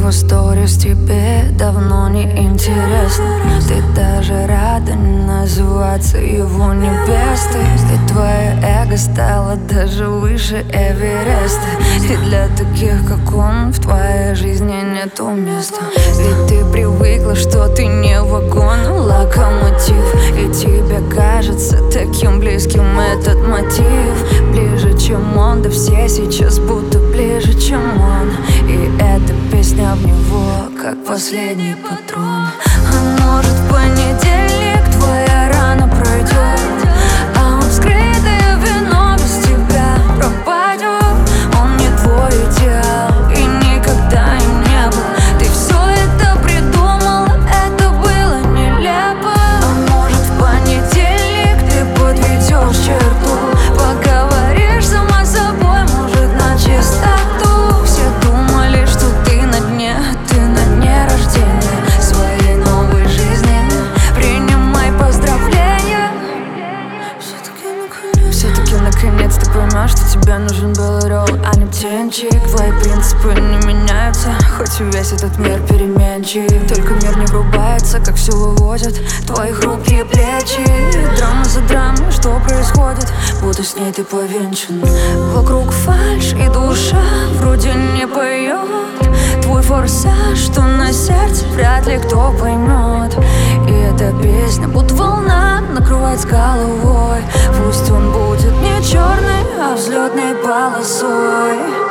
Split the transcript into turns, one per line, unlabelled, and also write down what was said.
его сторис тебе давно не интересно. Ты даже рада не называться его невестой. И твое эго стало даже выше Эвереста. И для таких, как он, в твоей жизни нету места. Ведь ты привыкла, что ты не вагон, а локомотив. И тебе кажется таким близким этот мотив. Ближе, чем он, да все сейчас будто ближе, чем он. И эта песня в него, как последний патрон. А может, в понедельник твоя рана пройдет, а он вскрытое вино без тебя пропадет. Он не твой идеал и никогда им не был. Ты все это придумала, это было нелепо. А может, в понедельник ты подведешь черту, поговоришь сама с собой, может, на чистоту. Все думали, что ты на дне, ты на дне рождения своей новой жизни. Принимай поздравления. Все-таки наконец ты поймешь, что тебе нужен был ролл, а не птенчик. Твои принципы не меняются, хоть и весь этот мир переменчив. Только мир не врубается, как все выводят твои хрупкие плечи. Драма за драмой, что происходит, будто с ней ты повенчан. Вокруг фальшь и душа вроде не поет. Твой форсаж, что на сердце, вряд ли кто поймет. И эта песня, будто волна, накрывает с головой. Пусть он будет не черный, а взлетной полосой.